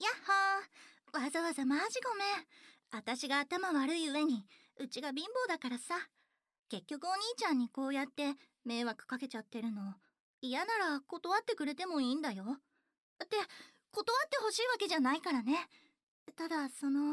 やっほー。わざわざマジごめん。私が頭悪い上に、うちが貧乏だからさ。結局お兄ちゃんにこうやって迷惑かけちゃってるの。嫌なら断ってくれてもいいんだよ。って、断ってほしいわけじゃないからね。ただ、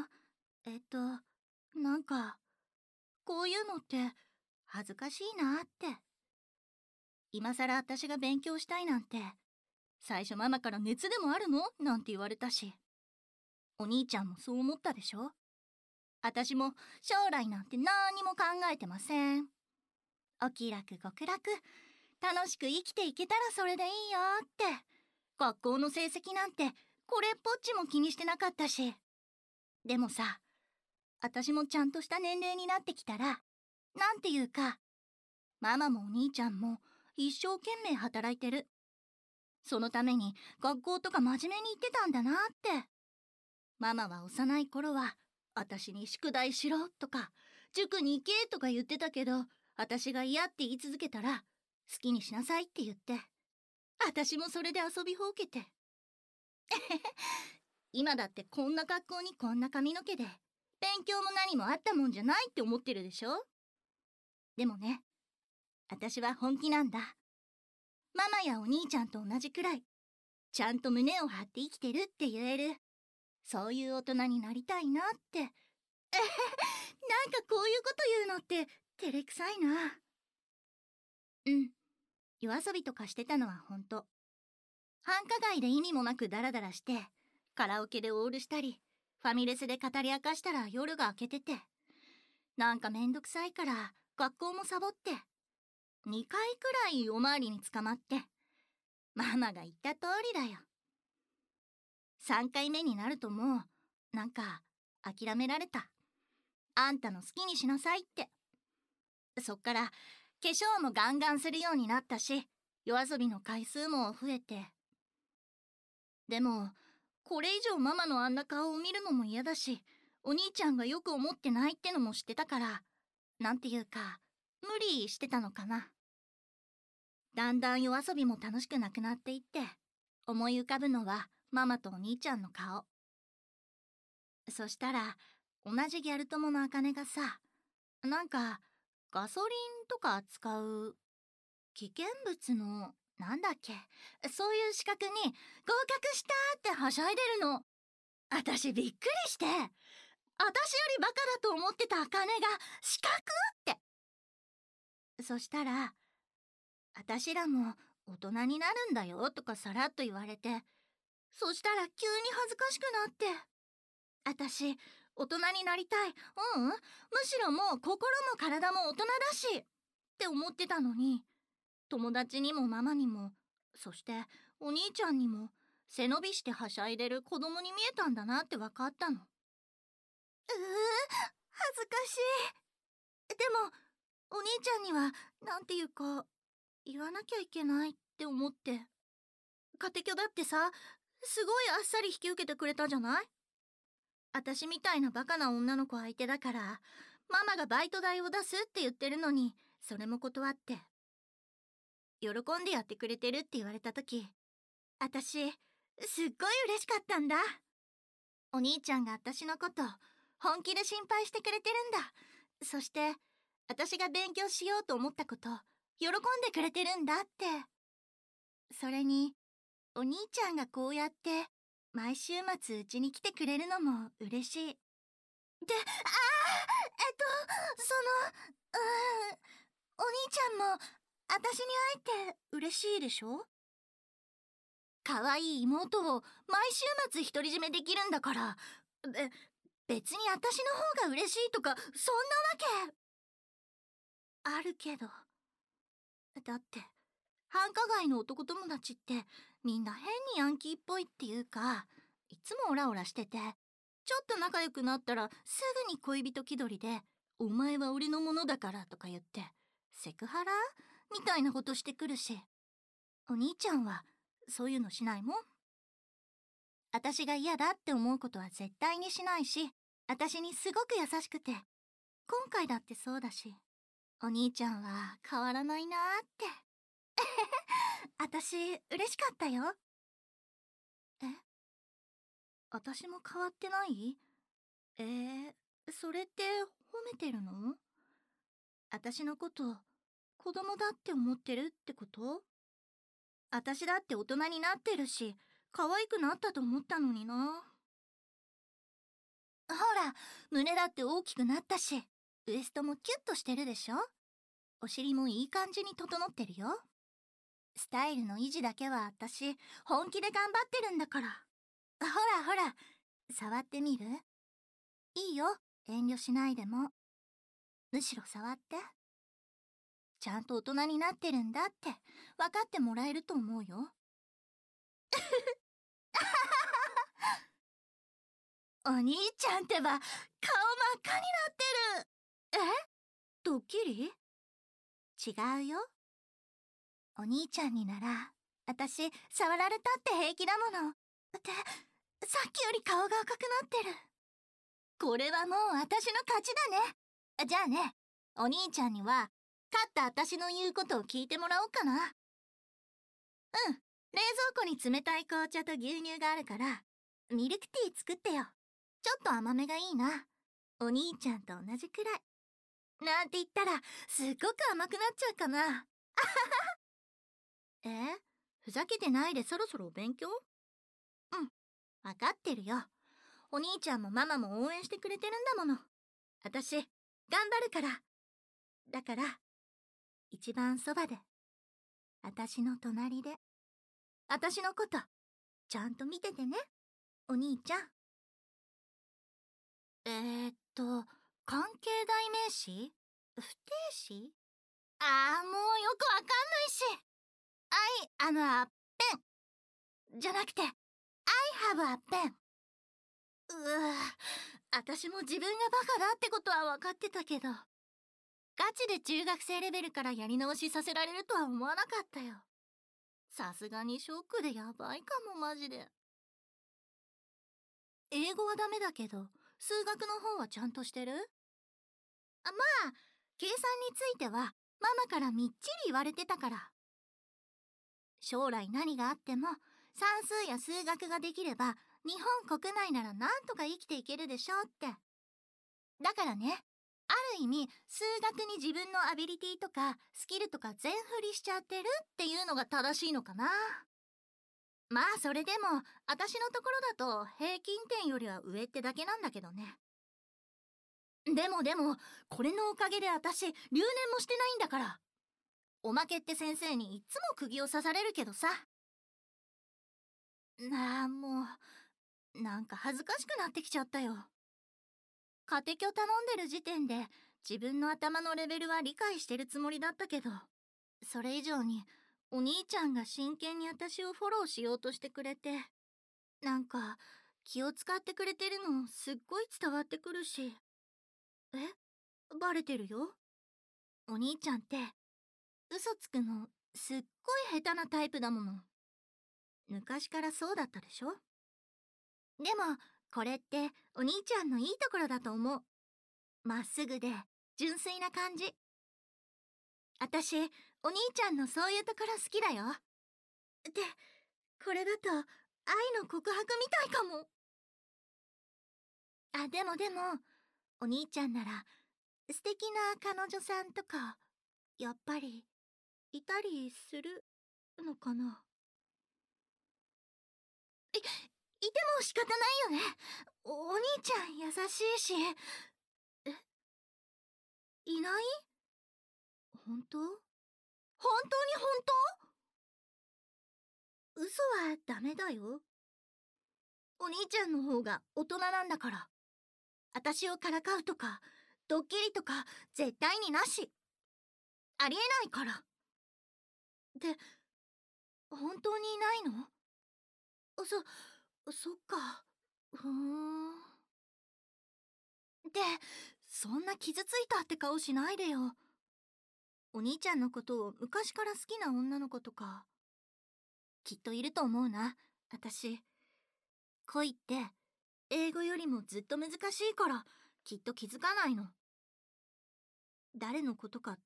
なんか、こういうのって恥ずかしいなって。今更私が勉強したいなんて、最初ママから熱でもあるのなんて言われたし。お兄ちゃんもそう思ったでしょ。私も将来なんて何にも考えてません。お気楽極楽、楽しく生きていけたらそれでいいよって。学校の成績なんてこれっぽっちも気にしてなかったし。でもさ、私もちゃんとした年齢になってきたら、なんていうか、ママもお兄ちゃんも一生懸命働いてる。そのために学校とか真面目に行ってたんだなって。ママは幼い頃は私に宿題しろとか塾に行けとか言ってたけど、私が嫌って言い続けたら好きにしなさいって言って、私もそれで遊びほうけて。今だってこんな格好にこんな髪の毛で勉強も何もあったもんじゃないって思ってるでしょ。でもね、私は本気なんだ。ママやお兄ちゃんと同じくらいちゃんと胸を張って生きてるって言える、そういう大人になりたいなって。なんかこういうこと言うのって照れくさいな。うん、夜遊びとかしてたのは本当。繁華街で意味もなくダラダラして、カラオケでオールしたり、ファミレスで語り明かしたら夜が明けてて、なんかめんどくさいから学校もサボって、2回くらいおまわりに捕まって、ママが言った通りだよ。3回目になるともう、なんか諦められた。あんたの好きにしなさいって。そっから化粧もガンガンするようになったし、夜遊びの回数も増えて。でもこれ以上ママのあんな顔を見るのも嫌だし、お兄ちゃんがよく思ってないってのも知ってたから、なんていうか無理してたのかな。だんだん夜遊びも楽しくなくなっていって、思い浮かぶのはママとお兄ちゃんの顔。そしたら同じギャル友の茜がさ、なんかガソリンとか扱う危険物のなんだっけ、そういう資格に合格したってはしゃいでるの。私びっくりして、私よりバカだと思ってた茜が資格って。そしたら、私らも大人になるんだよとかさらっと言われて、そしたら急に恥ずかしくなって。私大人になりたい、むしろもう心も体も大人だしって思ってたのに、友達にもママにも、そしてお兄ちゃんにも背伸びしてはしゃいでる子供に見えたんだなって分かったの。恥ずかしい。でもお兄ちゃんにはなんていうか言わなきゃいけないって思って。家庭教だってさ、すごいあっさり引き受けてくれたじゃない。私みたいなバカな女の子相手だから、ママがバイト代を出すって言ってるのに、それも断って。喜んでやってくれてるって言われた時、私、すっごい嬉しかったんだ。お兄ちゃんが私のこと本気で心配してくれてるんだ。そして私が勉強しようと思ったこと喜んでくれてるんだって。それにお兄ちゃんがこうやって毎週末うちに来てくれるのも嬉しい。で、お兄ちゃんも私に会えて嬉しいでしょ。可愛い妹を毎週末独り占めできるんだから。別に私の方が嬉しいとかそんなわけあるけど。だって繁華街の男友達ってみんな変にヤンキーっぽいっていうか、いつもオラオラしてて、ちょっと仲良くなったらすぐに恋人気取りで「お前は俺のものだから」とか言ってセクハラみたいなことしてくるし、お兄ちゃんはそういうのしないもん。私が嫌だって思うことは絶対にしないし、私にすごく優しくて、今回だってそうだし、お兄ちゃんは変わらないなーって。私嬉しかったよ。え私も変わってない？それって褒めてるの？私のこと子供だって思ってるってこと？私だって大人になってるし、可愛くなったと思ったのにな。ほら、胸だって大きくなったし、ウエストもキュッとしてるでしょ。お尻もいい感じに整ってるよ。スタイルの維持だけは私、本気で頑張ってるんだから。ほらほら、触ってみる？いいよ、遠慮しないでも。むしろ触って。ちゃんと大人になってるんだって分かってもらえると思うよ。お兄ちゃんってば、顔真っ赤になってる。ドッキリ？違うよ。お兄ちゃんになら、私、触られたって平気だもの。って、さっきより顔が赤くなってる。これはもう私の勝ちだね。じゃあね、お兄ちゃんには、勝った私の言うことを聞いてもらおうかな。うん、冷蔵庫に冷たい紅茶と牛乳があるから、ミルクティー作ってよ。ちょっと甘めがいいな。お兄ちゃんと同じくらい。なんて言ったら、すっごく甘くなっちゃうかな。ふざけてないでそろそろお勉強？うん、わかってるよ。お兄ちゃんもママも応援してくれてるんだもの。私、頑張るから。だから、一番そばで、私の隣で、私のこと、ちゃんと見ててね、お兄ちゃん。関係代名詞？不定詞？もうよくわかんないし。a pen じゃなくて、I have a pen。私も自分がバカだってことは分かってたけど、ガチで中学生レベルからやり直しさせられるとは思わなかったよ。さすがにショックでやばいかも、マジで。英語はダメだけど、数学の方はちゃんとしてる？まあ、計算についてはママからみっちり言われてたから。将来何があっても算数や数学ができれば日本国内ならなんとか生きていけるでしょって。だからね、ある意味数学に自分のアビリティとかスキルとか全振りしちゃってるっていうのが正しいのかな。まあそれでも私のところだと平均点よりは上ってだけなんだけどね。でもこれのおかげで私留年もしてないんだから。おまけって先生にいつも釘を刺されるけどさ。もうなんか恥ずかしくなってきちゃったよ。家庭教頼んでる時点で自分の頭のレベルは理解してるつもりだったけど、それ以上にお兄ちゃんが真剣に私をフォローしようとしてくれて、なんか気を使ってくれてるのすっごい伝わってくるし。バレてるよ。お兄ちゃんって嘘つくのすっごい下手なタイプだもの。昔からそうだったでしょ。でもこれってお兄ちゃんのいいところだと思う。まっすぐで純粋な感じ。私お兄ちゃんのそういうところ好きだよ。で、これだと愛の告白みたいかも。でもお兄ちゃんなら素敵な彼女さんとかやっぱりいたりするのかな。いても仕方ないよね。お兄ちゃん優しいし。いない？本当？本当に本当？嘘はダメだよ。お兄ちゃんの方が大人なんだから。私をからかうとかドッキリとか絶対になし。ありえないから。で、本当にいないの？そっか。ふーん。で、そんな傷ついたって顔しないでよ。お兄ちゃんのことを昔から好きな女の子とかきっといると思うな。私、恋って英語よりもずっと難しいからきっと気づかないの。誰のことかって？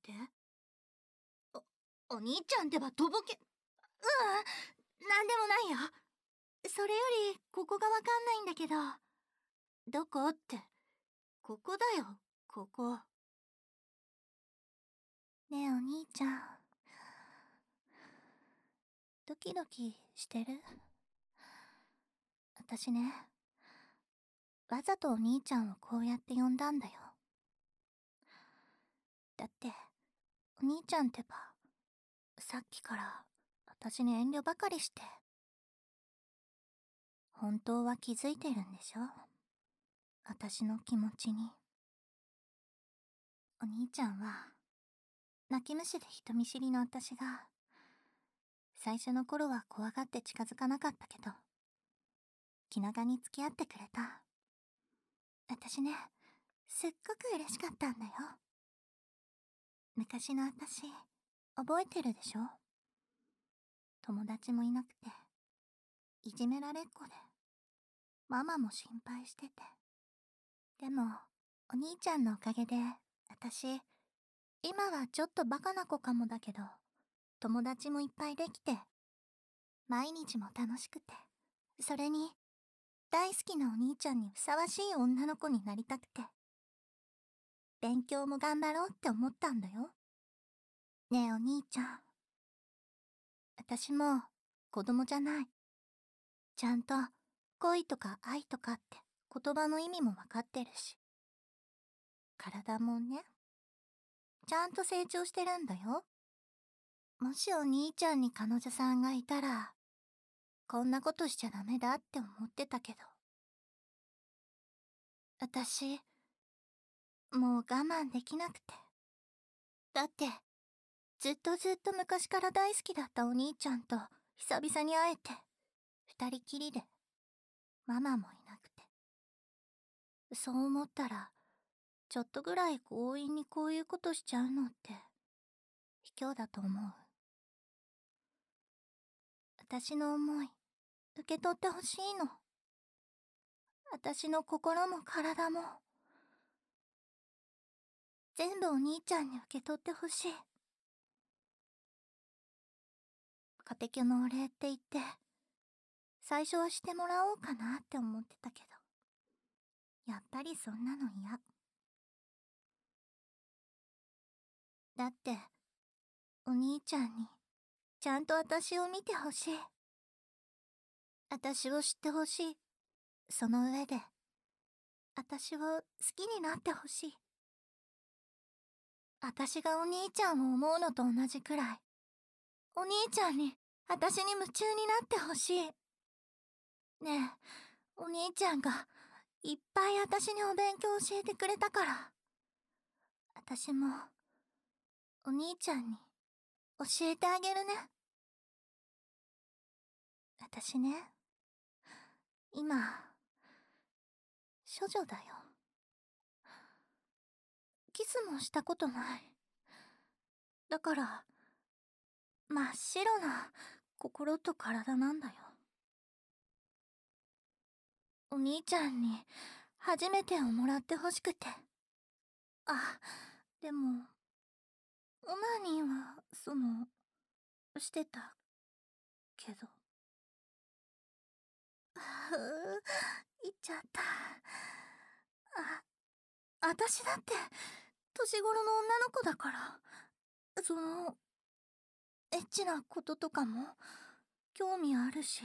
お兄ちゃんってばとぼけ。なんでもないよ。 それよりここがわかんないんだけど。どこって。ここだよ、ここ。ねえお兄ちゃん、ドキドキしてる？私ね、わざとお兄ちゃんをこうやって呼んだんだよ。だってお兄ちゃんってば、さっきから私に遠慮ばかりして。本当は気づいてるんでしょ、私の気持ちに。お兄ちゃんは泣き虫で人見知りの私が、最初の頃は怖がって近づかなかったけど、気長に付き合ってくれた。私ね、すっごく嬉しかったんだよ。昔の私、覚えてるでしょ？友達もいなくて、いじめられっ子で、ママも心配してて。でも、お兄ちゃんのおかげで、私、今はちょっとバカな子かもだけど、友達もいっぱいできて、毎日も楽しくて、それに、大好きなお兄ちゃんにふさわしい女の子になりたくて、勉強も頑張ろうって思ったんだよ。ねえお兄ちゃん、私も子供じゃない。ちゃんと恋とか愛とかって言葉の意味もわかってるし、体もね、ちゃんと成長してるんだよ。もしお兄ちゃんに彼女さんがいたら、こんなことしちゃダメだって思ってたけど、私、もう我慢できなくて。だって、ずっと昔から大好きだったお兄ちゃんと久々に会えて、二人きりで、ママもいなくて。そう思ったら、ちょっとぐらい強引にこういうことしちゃうのって、卑怯だと思う。私の思い、受け取ってほしいの。私の心も体も、全部お兄ちゃんに受け取ってほしい。カテキョのお礼って言って、最初はしてもらおうかなって思ってたけど、やっぱりそんなの嫌。だって、お兄ちゃんに、ちゃんと私を見てほしい。私を知ってほしい。その上で、私を好きになってほしい。私がお兄ちゃんを思うのと同じくらい、お兄ちゃんに私に夢中になってほしい。ねえ、お兄ちゃんがいっぱい私にお勉強教えてくれたから、私もお兄ちゃんに教えてあげるね。私ね、今、処女だよ。キスもしたことない。だから、真っ白な心と体なんだよ。お兄ちゃんに初めてをもらってほしくて。あ、でも、オナニーは、してたけど。言っちゃった。私だって、年頃の女の子だから、エッチなこととかも、興味あるし。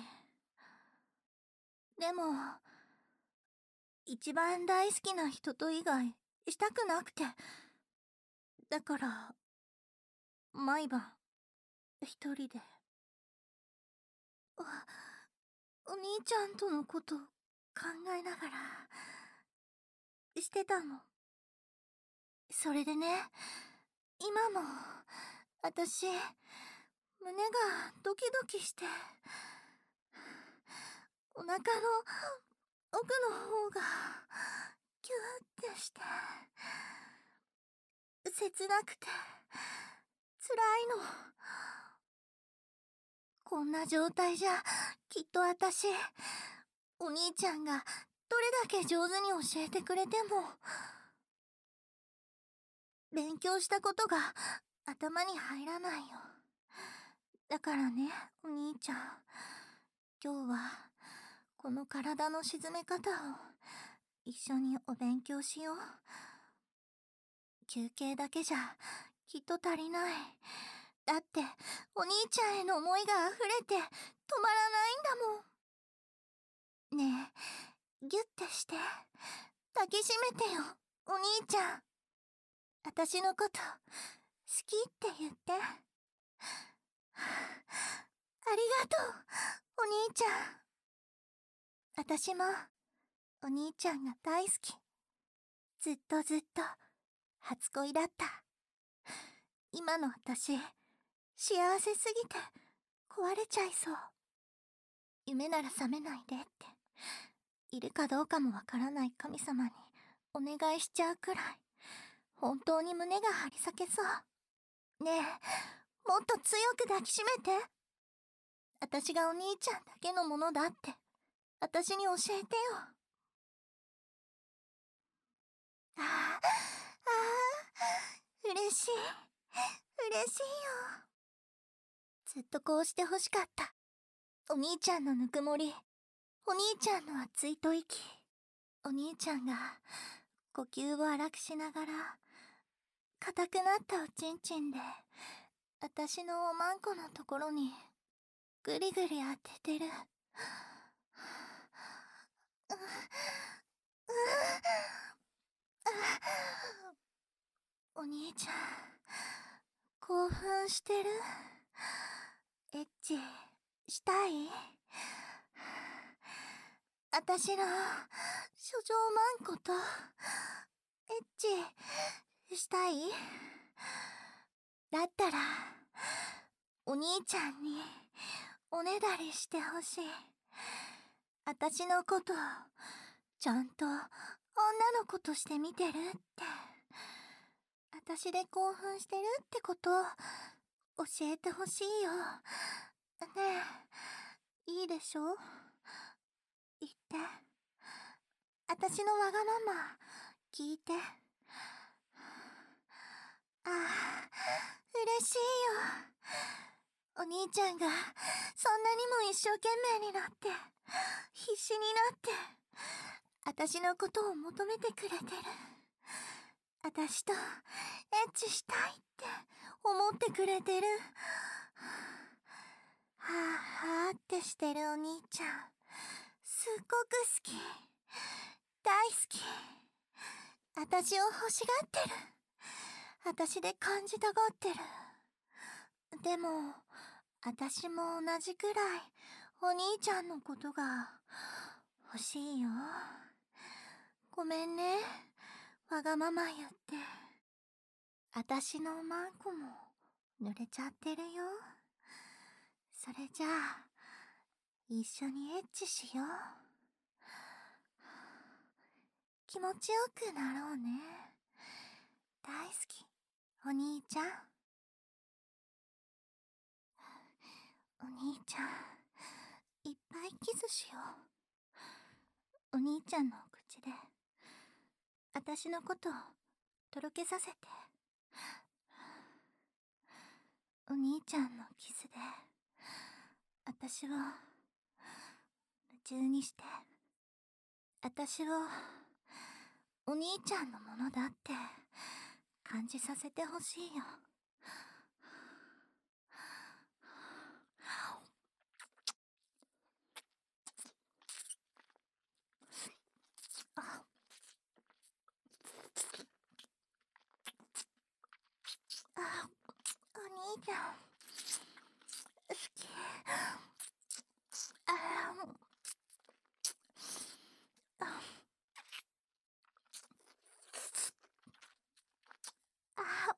でも、一番大好きな人と以外、したくなくて。だから、毎晩、一人で。お兄ちゃんとのこと考えながら、してたの。それでね、今も、私、胸がドキドキして、お腹の奥の方が、キューってして、切なくて、辛いの。こんな状態じゃ、きっと私、お兄ちゃんがどれだけ上手に教えてくれても、勉強したことが頭に入らないよ。だからね、お兄ちゃん、今日はこの体の沈め方を一緒にお勉強しよう。休憩だけじゃきっと足りない。だってお兄ちゃんへの思いが溢れて止まらないんだもん。ねえ、ギュッてして抱きしめてよ、お兄ちゃん。私のこと好きって言って。ありがとう、お兄ちゃん。私もお兄ちゃんが大好き。ずっとずっと初恋だった。今の私、幸せすぎて壊れちゃいそう。夢なら覚めないでって、いるかどうかもわからない神様にお願いしちゃうくらい、本当に胸が張り裂けそう。ねえ、もっと強く抱きしめて。私がお兄ちゃんだけのものだって私に教えてよ。ああ、嬉しい、嬉しいよ。ずっとこうして欲しかった。お兄ちゃんのぬくもり、お兄ちゃんの熱い吐息、お兄ちゃんが呼吸を荒くしながら硬くなったおちんちんで私のおまんこのところにぐりぐり当ててる。お兄ちゃん、興奮してる？エッチしたい？私の処女まんことエッチしたい？だったらお兄ちゃんにおねだりしてほしい。私のことちゃんと女の子として見てるって、私で興奮してるってこと教えてほしいよ。ねえ、いいでしょ？言って。私のわがまま聞いて。ああ、嬉しいよ。お兄ちゃんがそんなにも一生懸命になって必死になって私のことを求めてくれてる。私とエッチしたいって思ってくれてる。はあはあってしてるお兄ちゃん、すっごく好き、大好き。私を欲しがってる。私で感じたがってる。でも私も同じくらいお兄ちゃんのことが欲しいよ。ごめんね、わがまま言って。私のマンコも濡れちゃってるよ。それじゃあ一緒にエッチしよう。気持ちよくなろうね。大好き、お兄ちゃん。お兄ちゃん、いっぱいキスしよう。お兄ちゃんの口で私のことをとろけさせて。お兄ちゃんのキスで私を夢中にして、私をお兄ちゃんのものだって感じさせてほしいよ。あ、あ、お兄ちゃん好き。ああ、あ、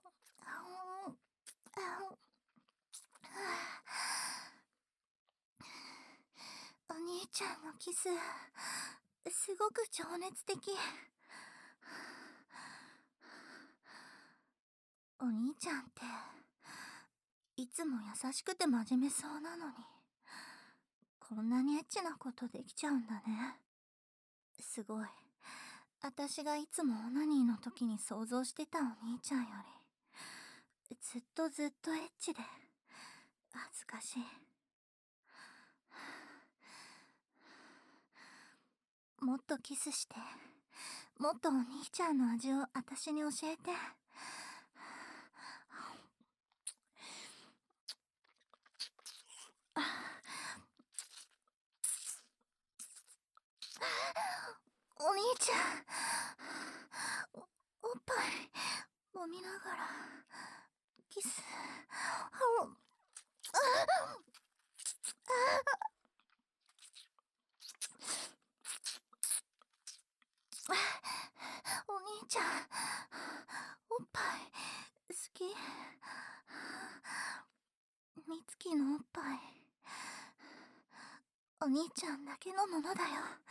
お兄ちゃんのキスすごく情熱的。お兄ちゃんっていつも優しくて真面目そうなのに、こんなにエッチなことできちゃうんだね。すごい。私がいつもオナニーの時に想像してたお兄ちゃんよりずっとずっとエッチで恥ずかしい。 とキスして、もっとお兄ちゃんの味を私に教えて。お兄ちゃん、おっぱい揉みながらキス。お兄ちゃん、おっぱい好き。みつきのおっぱい、お兄ちゃんだけのものだよ。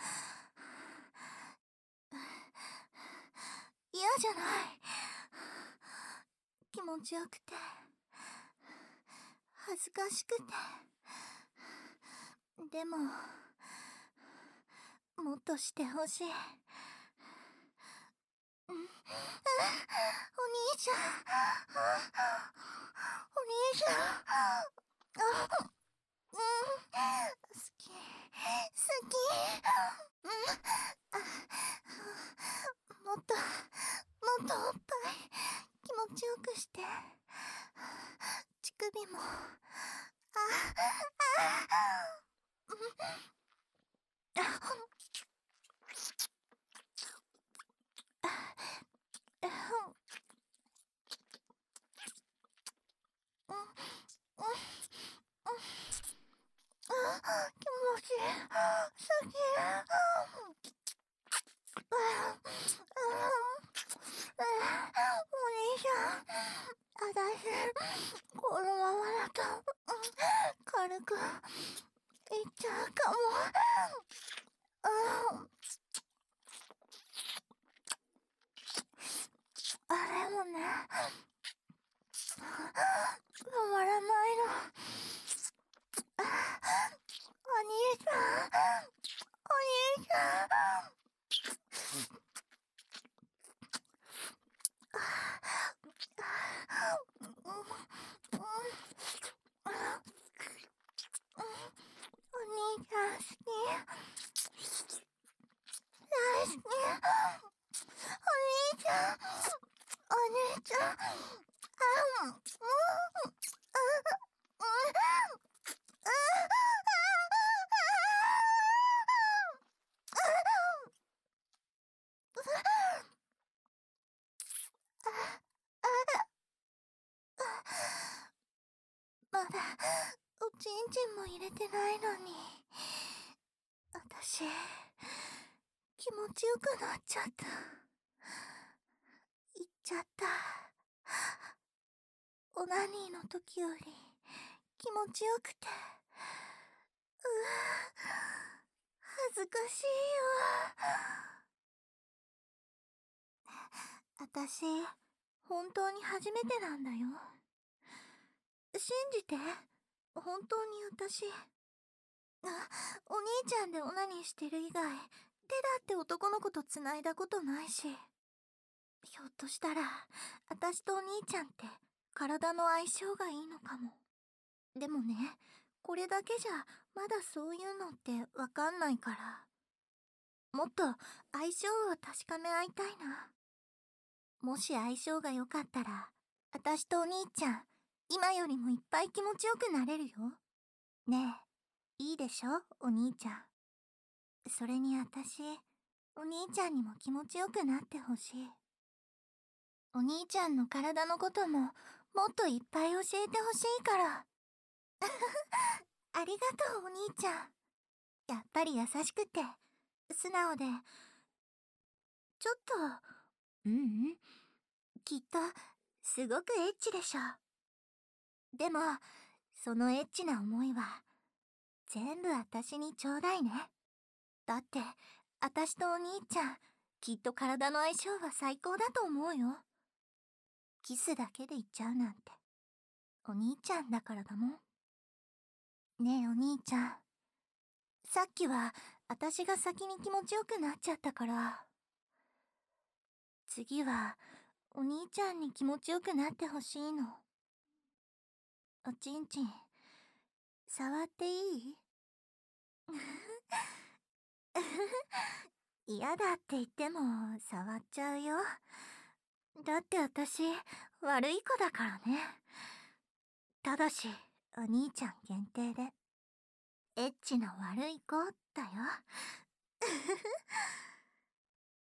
嫌じゃない。気持ちよくて恥ずかしくて、でももっとしてほしい。お兄ちゃん、お兄ちゃん、好き、好き。もっともっとおっぱい気持ちよくして。乳首も。気持ちいい。好き。お兄ちゃん、私このままだと軽くいっちゃうかも。あれもね、止まらないの。お兄ちゃん、お兄ちゃん。お兄ちゃん好き。大好き。お兄ちゃん、お兄ちゃん。まだおちんちんも入れてないのに、私気持ちよくなっちゃった。いっちゃった。オナニーの時より気持ちよくて、恥ずかしいよ。私本当に初めてなんだよ。信じて。本当に私、お兄ちゃんでオナニーしてる以外、手だって男の子と繋いだことないし。ひょっとしたら私とお兄ちゃんって体の相性がいいのかも。でもね、これだけじゃまだそういうのってわかんないから、もっと相性を確かめ合いたいな。もし相性が良かったら、私とお兄ちゃん今よりもいっぱい気持ちよくなれるよ。ねえ、いいでしょ、お兄ちゃん。それに私、お兄ちゃんにも気持ちよくなってほしい。お兄ちゃんの体のことももっといっぱい教えてほしいから。ありがとう、お兄ちゃん。やっぱり優しくて素直で、ちょっと、きっとすごくエッチでしょ。でもそのエッチな思いは全部私にちょうだいね。だって私とお兄ちゃん、きっと体の相性は最高だと思うよ。キスだけで言っちゃうなんて、お兄ちゃんだからだもん。ねえお兄ちゃん、さっきは私が先に気持ちよくなっちゃったから、次はお兄ちゃんに気持ちよくなってほしいの。おちんちん触っていい？ 嫌だって言っても触っちゃうよ。だって私、悪い子だからね。ただし、お兄ちゃん限定で。エッチな悪い子だよ。